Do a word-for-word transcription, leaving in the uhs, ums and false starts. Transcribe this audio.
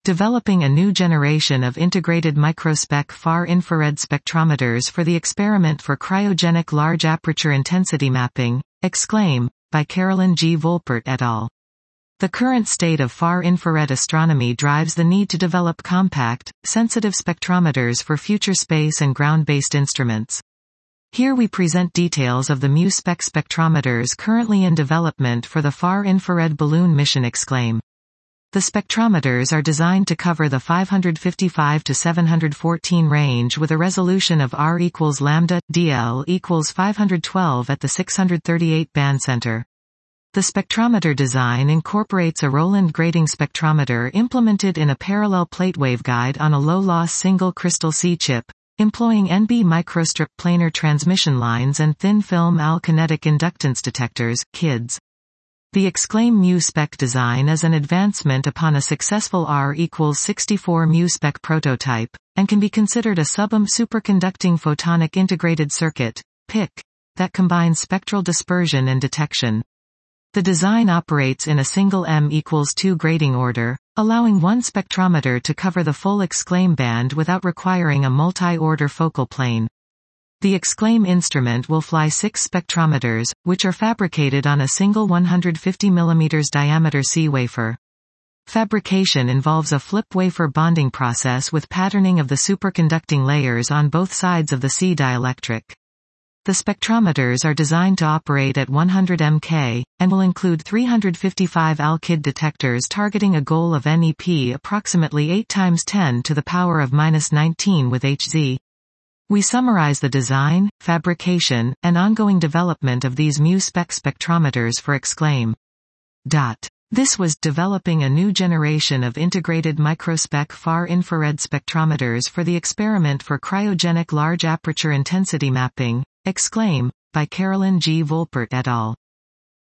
Developing a new generation of integrated microspec far-infrared spectrometers for the experiment for cryogenic large aperture intensity mapping, Exclaim, by Carolyn G. Volpert et al. The current state of far-infrared astronomy drives the need to develop compact, sensitive spectrometers for future space and ground-based instruments. Here we present details of the MuSpec spectrometers currently in development for the Far-Infrared Balloon mission Exclaim. The spectrometers are designed to cover the five hundred fifty-five to seven hundred fourteen range with a resolution of R equals lambda, D L equals five hundred twelve at the six hundred thirty-eight band center. The spectrometer design incorporates a Roland grating spectrometer implemented in a parallel plate waveguide on a low-loss single crystal C chip, employing N B microstrip planar transmission lines and thin-film Al-kinetic inductance detectors, K I D S. The Exclaim MuSpec design is an advancement upon a successful R equals sixty-four MuSpec prototype, and can be considered a sub-ohm superconducting photonic integrated circuit, P I C, that combines spectral dispersion and detection. The design operates in a single M equals two grading order, allowing one spectrometer to cover the full Exclaim band without requiring a multi-order focal plane. The Exclaim instrument will fly six spectrometers, which are fabricated on a single one hundred fifty millimeter diameter C wafer. Fabrication involves a flip wafer bonding process with patterning of the superconducting layers on both sides of the C dielectric. The spectrometers are designed to operate at one hundred megakelvin, and will include three hundred fifty-five Al-K I D detectors targeting a goal of N E P approximately eight times ten to the power of minus nineteen with H Z. We summarize the design, fabrication, and ongoing development of these MuSpec spectrometers for Exclaim. Dot. This was developing a new generation of integrated microspec far-infrared spectrometers for the experiment for cryogenic large aperture intensity mapping, Exclaim, by Carolyn G. Volpert et al.